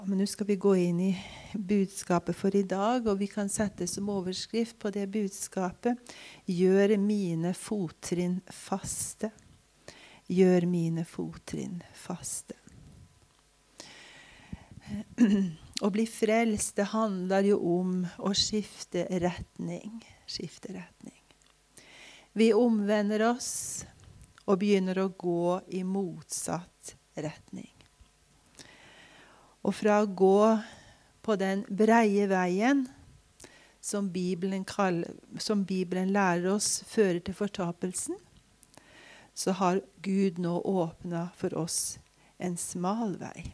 Men nå skal vi gå inn i budskapet for i dag, og vi kan sette som overskrift på det budskapet: Gjør mine fottrinn faste. Gjør mine fottrinn faste. Å bli frelst, det handler jo om å skifte retning. Skifte retning. Vi omvender oss og begynner å gå i motsatt retning. Og fra å gå på den breie veien som Bibelen lærer oss fører til fortapelsen, så har Gud nå åpnet for oss en smal vei.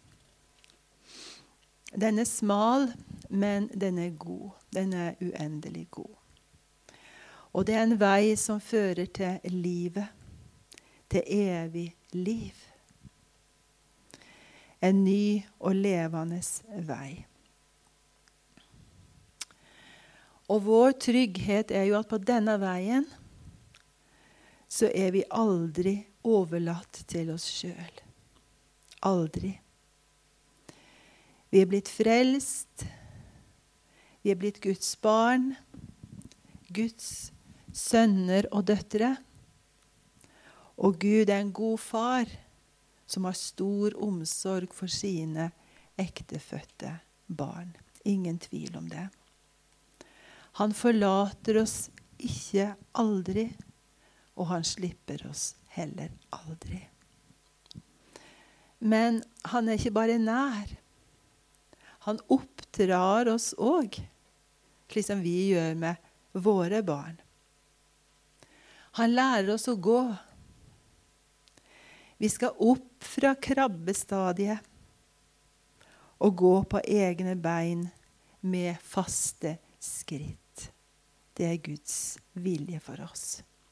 Den er smal, men den er god. Den er uendelig god. Og det er en vei som fører til livet, til evig liv. En ny og levende vei. Og vår trygghet er jo at på denne veien så er vi aldri overlatt til oss selv. Aldri. Vi er blitt frelst. Vi er blitt Guds barn. Guds sønner og døtre. Og Gud er en god far som har stor omsorg for sine ektefødte barn. Ingen tvil om det. Han forlater oss ikke aldri, og han slipper oss heller aldri. Men han er ikke bare nær. Han oppdrar oss også, slik som vi gjør med våre barn. Han lærer oss å gå. Vi skal opp fra krabbestadiet og gå på egne bein med faste skritt. Det er Guds vilje for oss.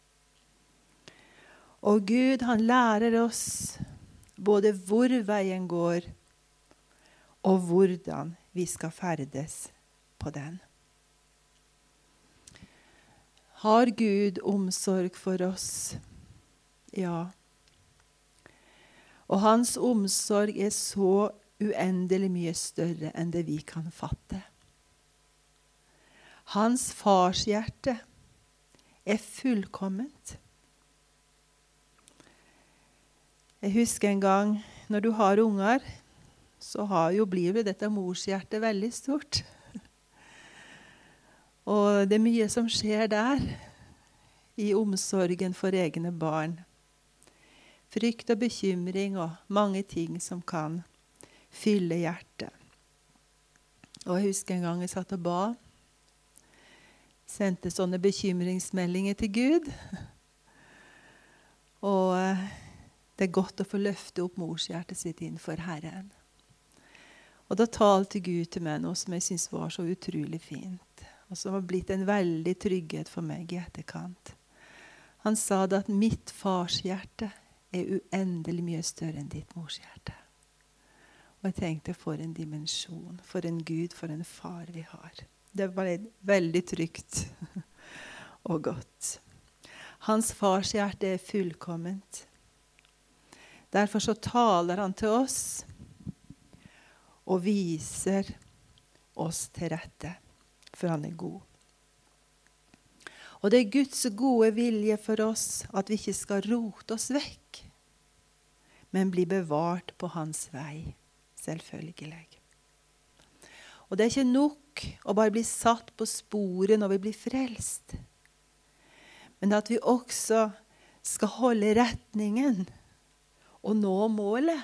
Og Gud, han lærer oss både hvor veien går og hvordan vi skal ferdes på den. Har Gud omsorg for oss? Ja. Og hans omsorg er så uendelig mye større enn det vi kan fatte. Hans farshjerte er fullkomment. Jeg husker en gang, når du har unger, så blir dette morshjertet veldig stort. Og det er mye som skjer der, i omsorgen for egne barn. Frykt og bekymring og mange ting som kan fylle hjertet. Og jeg husker en gang jeg satt og ba. Sendte sånne bekymringsmeldinger til Gud. Og det er godt å få løfte opp morshjertet sitt innenfor Herren. Og da talte Gud til meg noe som jeg synes var så utrolig fint. Og som har blitt en veldig trygghet for meg i etterkant. Han sa det at mitt farshjerte er uendelig mye større enn ditt morshjerte. Og jeg tenkte, for en dimensjon, for en Gud, for en far vi har. Det var veldig trygt og godt. Hans farshjerte er fullkomment. Derfor så taler han til oss og viser oss til rette, for han er god. Og det er Guds gode vilje for oss at vi ikke skal rote oss vekk, men bli bevart på hans vei, selvfølgelig. Og det er ikke nok å bare bli satt på sporet når vi blir frelst, men at vi også skal holde retningen og nå målet.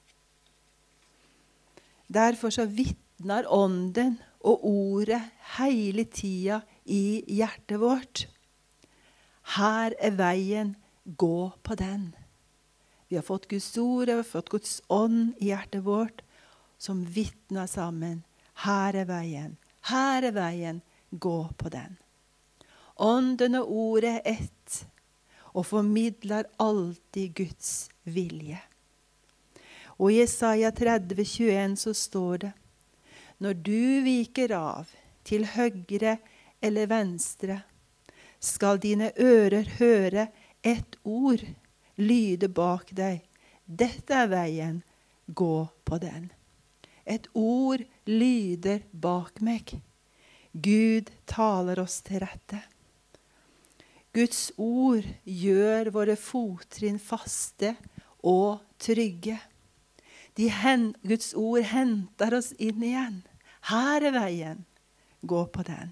Derfor så vitner ånden og ordet hele tida i hjertet vårt. Her er veien, gå på den. Vi har fått Guds ord, vi har fått Guds ånd i hjertet vårt, som vitner sammen. Her er veien, gå på den. Ånden og ordet er ett, og formidler alltid Guds vilje. Og i Jesaja 30:21 så står det: Når du viker av til høyre eller venstre, skal dine ører høre et ord lyde bak deg. Dette er veien, gå på den. Et ord lyder bak meg. Gud taler oss til rette. Guds ord gjør våre fottrinn faste og trygge. Guds ord henter oss inn igjen. Her er veien. Gå på den.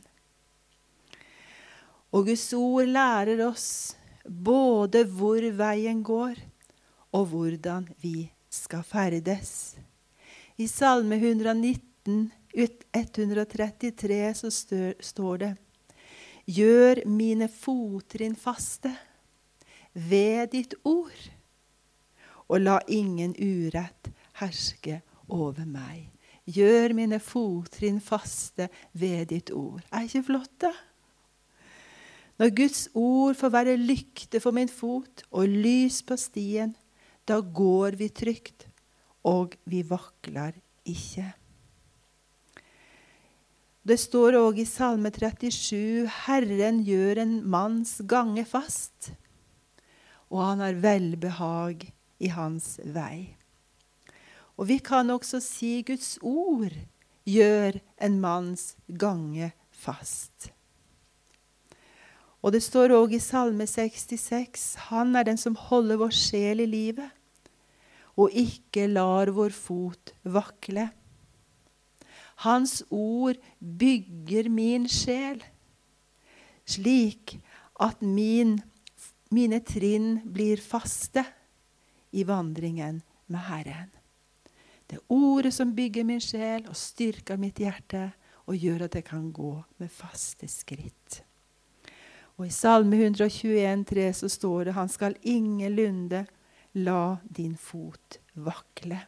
Og Guds ord lærer oss både hvor veien går, og hvordan vi skal ferdes. I Salme 119, 133 så står det: Gjør mine fottrinn faste ved ditt ord, og la ingen urett herske over meg. Gjør mine fottrinn faste ved ditt ord. Er ikke flott det? Når Guds ord får være lykte for min fot og lys på stien, da går vi trygt, og vi vakler ikke. Det står også i Salme 37, Herren gjør en manns gange fast, og han har velbehag i hans vei. Og vi kan også si Guds ord gjør en manns gange fast. Og det står også i Salme 66, han er den som holder vår sjel i livet, og ikke lar vår fot vakle. Hans ord bygger min sjel, slik at mine trinn blir faste i vandringen med Herren. Det er ordet som bygger min sjel og styrker mitt hjerte og gjør at jeg kan gå med faste skritt. Og i Salme 121,3 så står det, han skal ingenlunde la din fot vakle.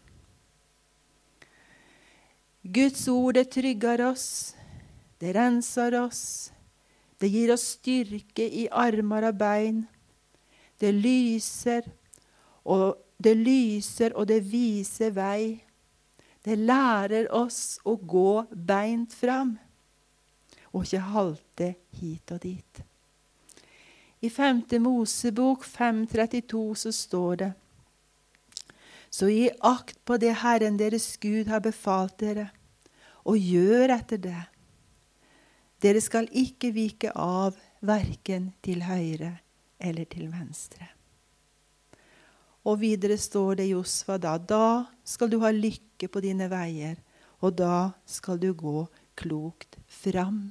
Guds ord, det trygger oss, det renser oss, det gir oss styrke i armer og bein, det lyser og det viser vei. Det lærer oss å gå beint fram, og ikke halte hit og dit. I 5. Mosebok 5:32 så står det: Så gi akt på det Herren deres Gud har befalt dere, og gjør etter det. Dere skal ikke vike av, hverken til høyre eller til venstre. Og videre står det i Josva da skal du ha lykke på dine veier, og da skal du gå klokt fram.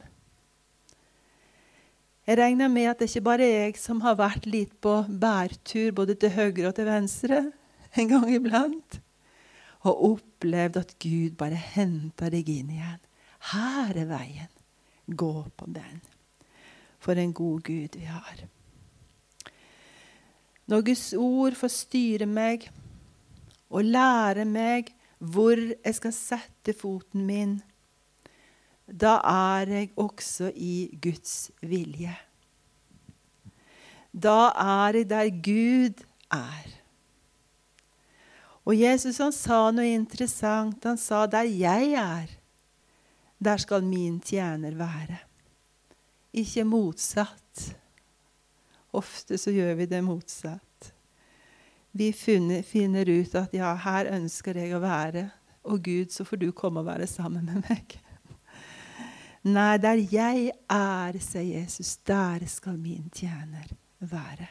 Jeg regner med at det ikke bare er jeg som har vært litt på bærtur både til høyre og til venstre en gang iblant, og opplevd at Gud bare henter deg inn igjen. Her er veien. Gå på den. For en god Gud vi har. Når Guds ord får styre meg og lære meg hvor jeg skal sette foten min, da er jeg også i Guds vilje. Da er jeg der Gud er. Og Jesus han sa noe interessant. Han sa, der jeg er, der skal min tjener være. Ikke motsatt. Ofte så gjør vi det motsatt. Vi finner ut at ja, her ønsker jeg å være, og Gud, så får du komme og være sammen med meg. Nei, der jeg er, sier Jesus, der skal min tjener være.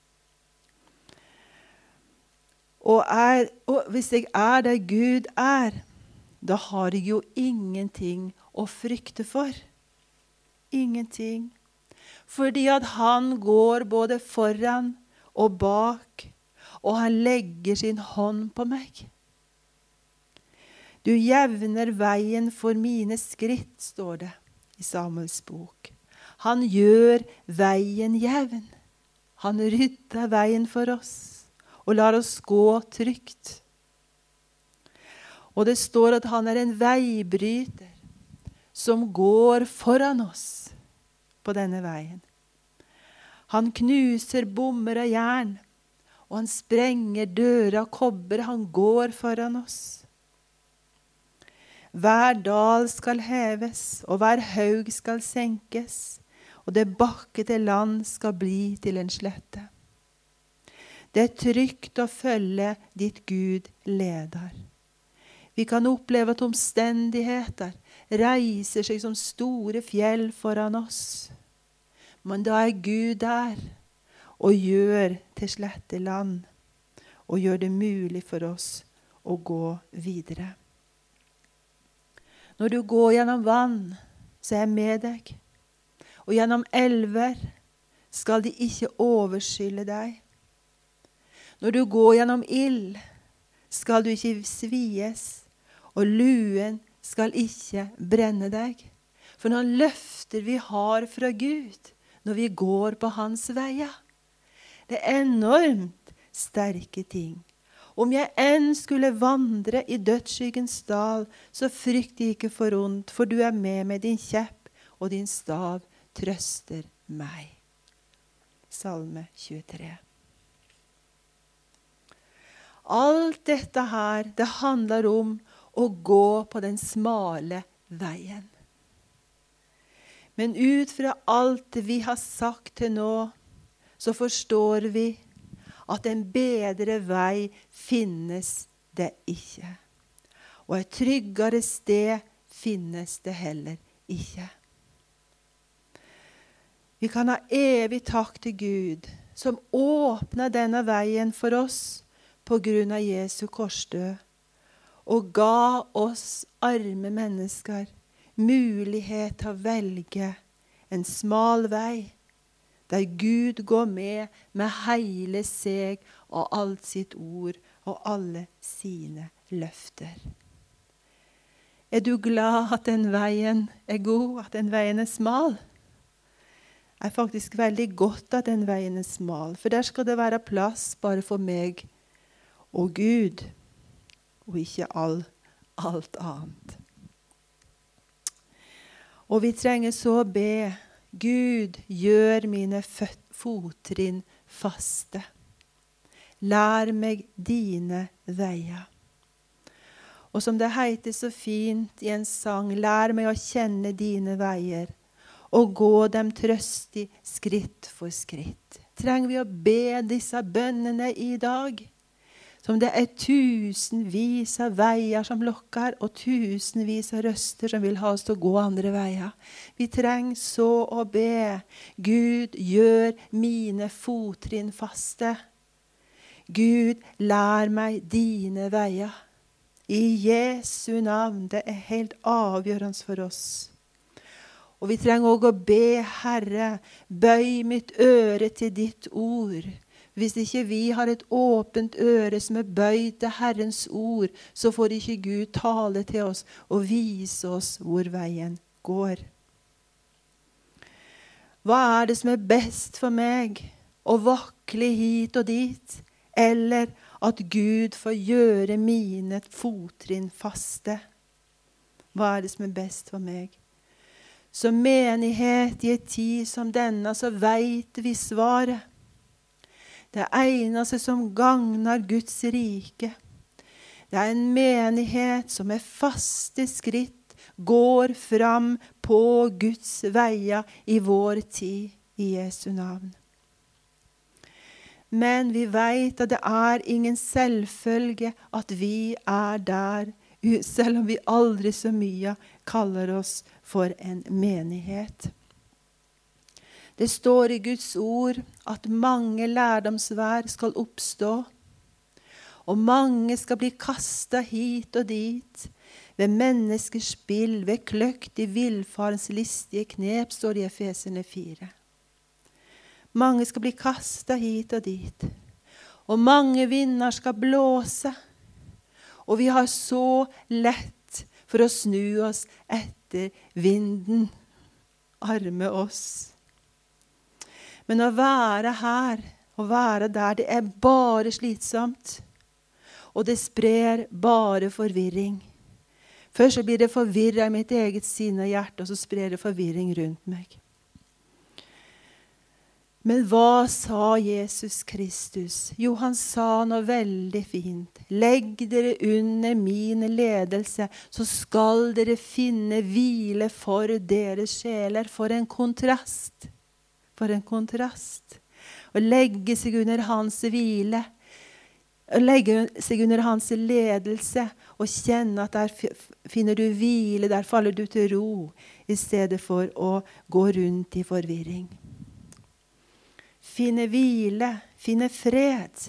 Og hvis jeg er der Gud er, da har jeg jo ingenting å frykte for. Ingenting. Fordi at han går både foran og bak, og han legger sin hånd på meg. Du jevner veien for mine skritt, står det i Samuels bok. Han gjør veien jevn. Han rydder veien for oss, og lar oss gå trygt. Og det står at han er en veibryter, som går foran oss på denne veien. Han knuser bommer og jern, og han sprenger dører og kobber. Han går foran oss. Hver dal skal heves, og hver haug skal senkes, og det bakkete land skal bli til en slette. Det er trygt å følge ditt Gud leder. Vi kan oppleve at omstendigheter reiser seg som store fjell foran oss. Men da er Gud der og gjør til slette land og gjør det mulig for oss å gå videre. Når du går gjennom vann, så er jeg med deg. Og gjennom elver skal de ikke overskylle deg. Når du går gjennom ild, skal du ikke svies, og luen skal ikke brenne deg. For noen løfter vi har fra Gud når vi går på hans veier. Det er enormt sterke ting. Om jeg enn skulle vandre i dødsskyggens dal, så frykt ikke for ondt, for du er med din kjepp, og din stav trøster meg. Salme 23. Alt dette her, det handler om å gå på den smale veien. Men ut fra alt vi har sagt til nå, så forstår vi at en bedre vei finnes det ikke. Og et tryggere sted finnes det heller ikke. Vi kan ha evig takk til Gud, som åpnet denne veien for oss på grunn av Jesu korsdød, og ga oss arme mennesker mulighet til å velge en smal vei, der Gud går med hele seg og alt sitt ord og alle sine løfter. Er du glad at den veien er god, at den veien er smal? Det er faktisk veldig godt at den veien er smal, for der skal det være plass bare for meg og Gud, og ikke alt annet. Og vi trenger så å be, Gud, gjør mine fottrinn faste. Lær meg dine veier. Og som det heter så fint i en sang, lær meg å kjenne dine veier, og gå dem trøstig skritt for skritt. Trenger vi å be disse bønnene i dag? Som det er tusenvis av veier som lokker, og tusenvis av røster som vil ha oss til å gå andre veier. Vi trenger så å be, Gud, gjør mine fottrinn faste. Gud, lær meg dine veier. I Jesu navn, det er helt avgjørende for oss. Og vi trenger også å be, Herre, bøy mitt øre til ditt ord. Hvis ikke vi har et åpent øre som er bøyd til Herrens ord, så får ikke Gud tale til oss og vise oss hvor veien går. Hva er det som er best for meg? Å vakle hit og dit? Eller at Gud får gjøre mine fottrinn faste? Hva er det som er best for meg? Som menighet i en tid som denne, så vet vi svaret. Det eneste som gagner Guds rike. Det er en menighet som med faste skritt går fram på Guds veier i vår tid i Jesu navn. Men vi vet at det er ingen selvfølge at vi er der, selv om vi aldri så mye kaller oss for en menighet. Det står i Guds ord at mange lærdomsvær skal oppstå, og mange skal bli kastet hit og dit, ved menneskers spill, ved kløkt i villfarens listige knep, står det i Efeserne 4. Mange skal bli kastet hit og dit, og mange vinder skal blåse, og vi har så lett for å snu oss etter vinden. Arme oss. Men å være her og være der, det er bare slitsomt. Og det sprer bare forvirring. Først så blir det forvirret i mitt eget sinne og hjerte, og så sprer det forvirring rundt meg. Men hva sa Jesus Kristus? Jo, han sa noe veldig fint. Legg dere under min ledelse, så skal dere finne hvile for deres sjeler. For en kontrast. For en kontrast. Å legge seg under hans hvile. legge seg under hans ledelse og kjenne at der finner du hvile, der faller du til ro, i stedet for å gå rundt i forvirring. Finne hvile, finne fred.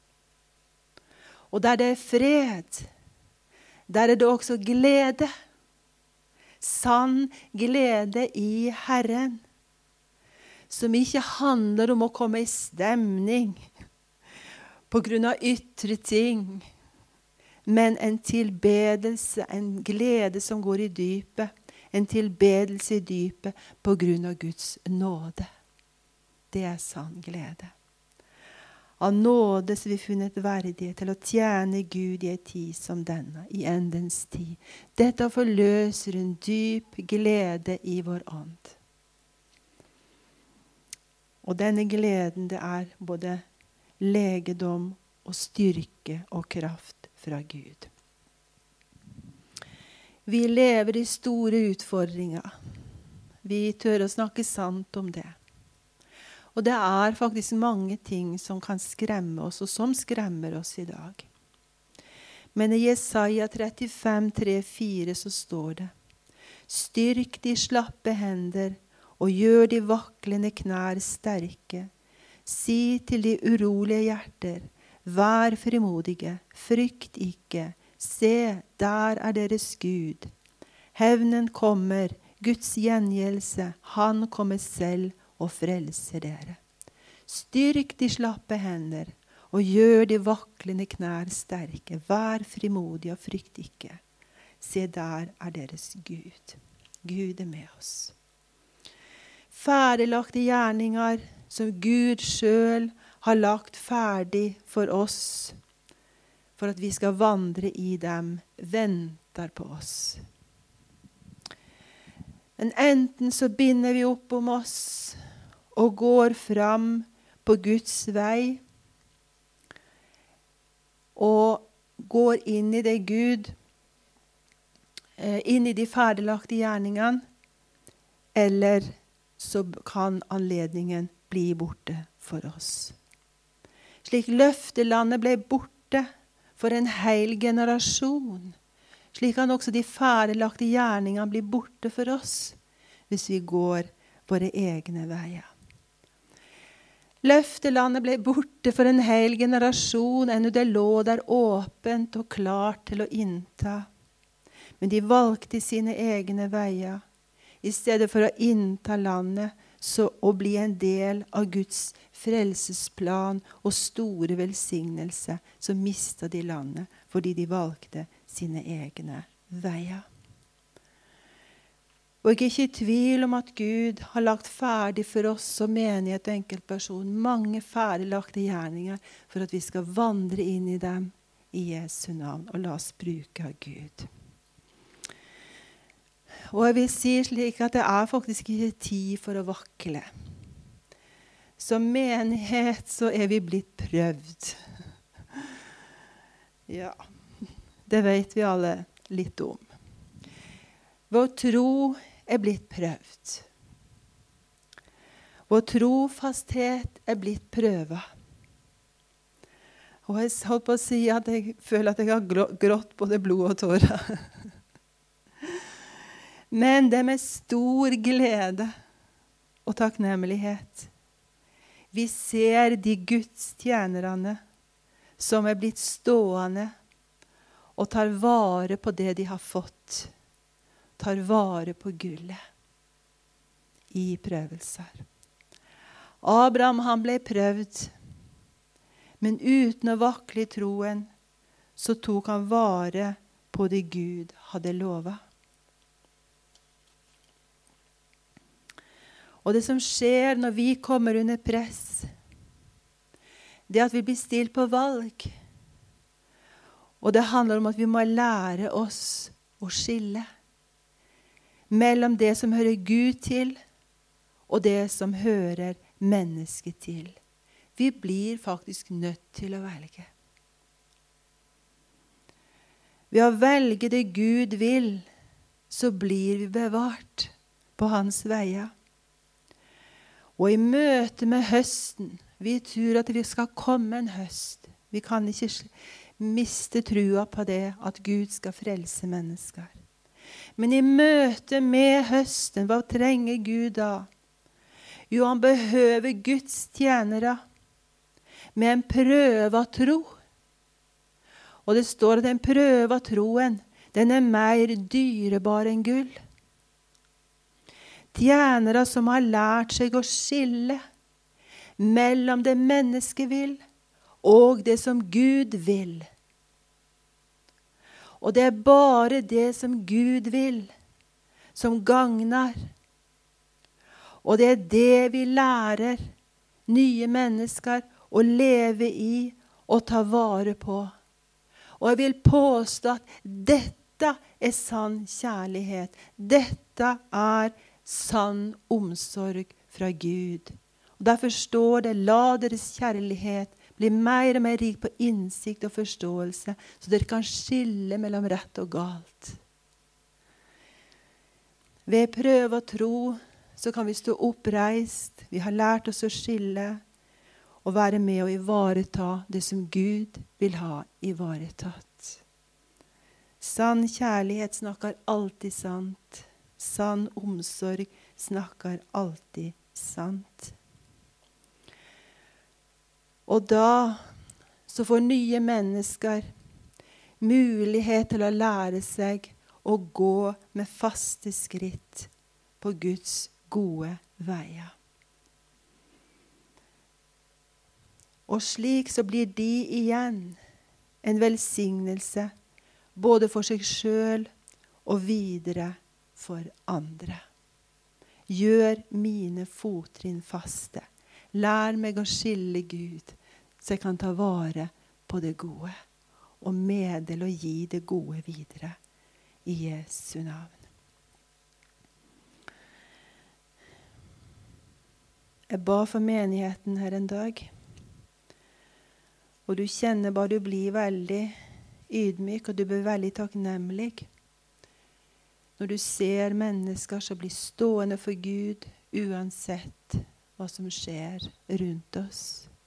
Og der det er fred, der er det også glede. Sann glede i Herren, som ikke handler om å komme i stemning på grunn av ytre ting, men en tilbedelse, en glede som går i dypet, en tilbedelse i dypet på grunn av Guds nåde. Det er sann glede. Av nåde så vi funnet verdige til å tjene Gud i en tid som denne, i endens tid. Dette forløser en dyp glede i vår ånd. Og denne gleden, det er både legedom og styrke og kraft fra Gud. Vi lever i store utfordringer. Vi tør å snakke sant om det. Og det er faktisk mange ting som kan skremme oss, og som skremmer oss i dag. Men i Jesaja 35, 3-4 så står det: Styrk de slappe hender, og gjør de vaklende knær sterke. Si til de urolige hjerter, vær frimodige, frykt ikke. Se, der er deres Gud. Hevnen kommer, Guds gjengjeldelse, han kommer selv og frelser dere. Styrk de slappe hender, og gjør de vaklende knær sterke. Vær frimodig og frykt ikke. Se, der er deres Gud. Gud er med oss. Ferdiglagte gjerninger som Gud selv har lagt ferdig for oss, for at vi skal vandre i dem, venter på oss. Men enten så binder vi opp om oss og går fram på Guds vei og går inn i det Gud, inn i de ferdiglagte gjerningene, eller så kan anledningen bli borte for oss. Slik løftelandet ble borte for en hel generasjon, slik kan også de ferdiglagte gjerningene bli borte for oss, hvis vi går våre egne veier. Løftelandet ble borte for en hel generasjon, ennå det lå der åpent og klart til å innta. Men de valgte sine egne veier, i stedet for å innta landet og bli en del av Guds frelsesplan og store velsignelse, så mistet de landet fordi de valgte sine egne veier. Og jeg er ikke i tvil om at Gud har lagt ferdig for oss som menighet og enkeltperson mange ferdiglagte gjerninger for at vi skal vandre inn i dem i Jesu navn, og la oss bruke av Gud. Og jeg vil si slik at det er faktisk ikke tid for å vakle. Som menighet så er vi blitt prøvd. Ja, det vet vi alle litt om. Vår tro er blitt prøvd. Vår trofasthet er blitt prøvet. Og jeg holdt på å si at jeg føler at jeg har grått både blod og tårer. Men det er med stor glede og takknemlighet. Vi ser de Guds tjenerne som er blitt stående og tar vare på det de har fått. Tar vare på gullet i prøvelser. Abraham, han ble prøvd, men uten å vakle i troen, så tok han vare på det Gud hadde lovet. Og det som skjer når vi kommer under press, det er at vi blir stilt på valg. Og det handler om at vi må lære oss å skille mellom det som hører Gud til, og det som hører mennesket til. Vi blir faktisk nødt til å velge. Ved å velge det Gud vil, så blir vi bevart på hans veier. Og i møte med høsten, vi tror at det skal komme en høst. Vi kan ikke miste trua på det, at Gud skal frelse mennesker. Men i møte med høsten, hva trenger Gud da? Jo, han behøver Guds tjenere med en prøve av tro. Og det står at den prøve av troen, den er mer dyrebar enn gull. Tjenere som har lært seg å skille mellom det mennesket vil og det som Gud vil. Og det er bare det som Gud vil, som gagner. Og det er det vi lærer nye mennesker å leve i og ta vare på. Og jeg vil påstå at dette er sann kjærlighet. Dette er sann omsorg fra Gud. Og derfor står det, la deres kjærlighet bli mer og mer rik på innsikt og forståelse, så dere kan skille mellom rett og galt. Ved prøve og tro, så kan vi stå oppreist. Vi har lært oss å skille og være med å ivareta det som Gud vil ha ivaretatt. Sann kjærlighet snakker alltid sant. Sann omsorg snakker alltid sant. Og da så får nye mennesker mulighet til å lære seg å gå med faste skritt på Guds gode veier. Og slik så blir de igjen en velsignelse både for seg selv og videre for andre. Gjør mine fottrinn faste. Lær meg å skille Gud, så jeg kan ta vare på det gode, og meddele og gi det gode videre, i Jesu navn. Jeg ba for menigheten her en dag, og du kjenner bare du blir veldig ydmyk, og du blir veldig takknemlig. Når du ser mennesker som blir stående for Gud, uansett hva som skjer rundt oss.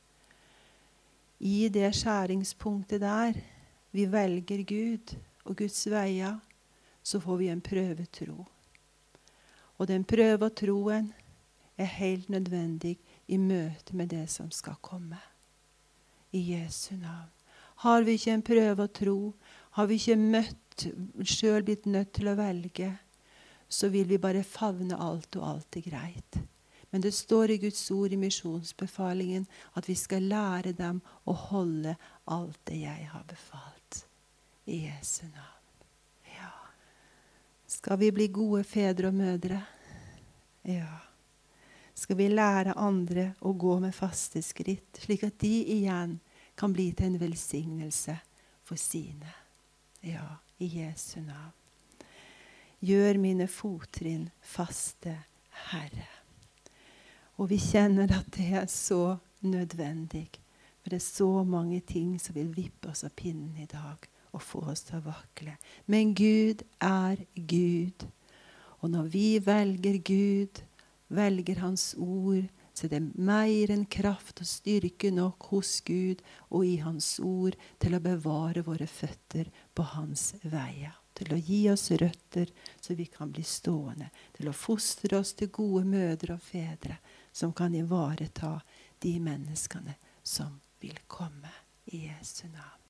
I det skjæringspunktet der vi velger Gud og Guds veier, så får vi en prøvetro. Og den prøve av troen er helt nødvendig i møte med det som skal komme. I Jesu navn. Har vi ikke en prøve av tro, har vi ikke selv blitt nødt til å velge, så vil vi bare favne alt, og alt er greit. Men det står i Guds ord i misjonsbefalingen at vi skal lære dem å holde alt det jeg har befalt. I Jesu navn. Ja. Skal vi bli gode fedre og mødre? Ja. Skal vi lære andre å gå med faste skritt, slik at de igjen kan bli til en velsignelse for sine? Ja, i Jesu navn. Gjør mine fottrinn faste, Herre. Og vi kjenner at det er så nødvendig. For det er så mange ting som vil vippe oss av pinnen i dag og få oss til å vakle. Men Gud er Gud. Og når vi velger Gud, velger Hans ord, så det er mer enn kraft og styrke nok hos Gud og i Hans ord til å bevare våre føtter på Hans veier. Til å gi oss røtter så vi kan bli stående. Til å fostre oss til gode mødre og fedre som kan ivareta de menneskene som vil komme i Jesu navn.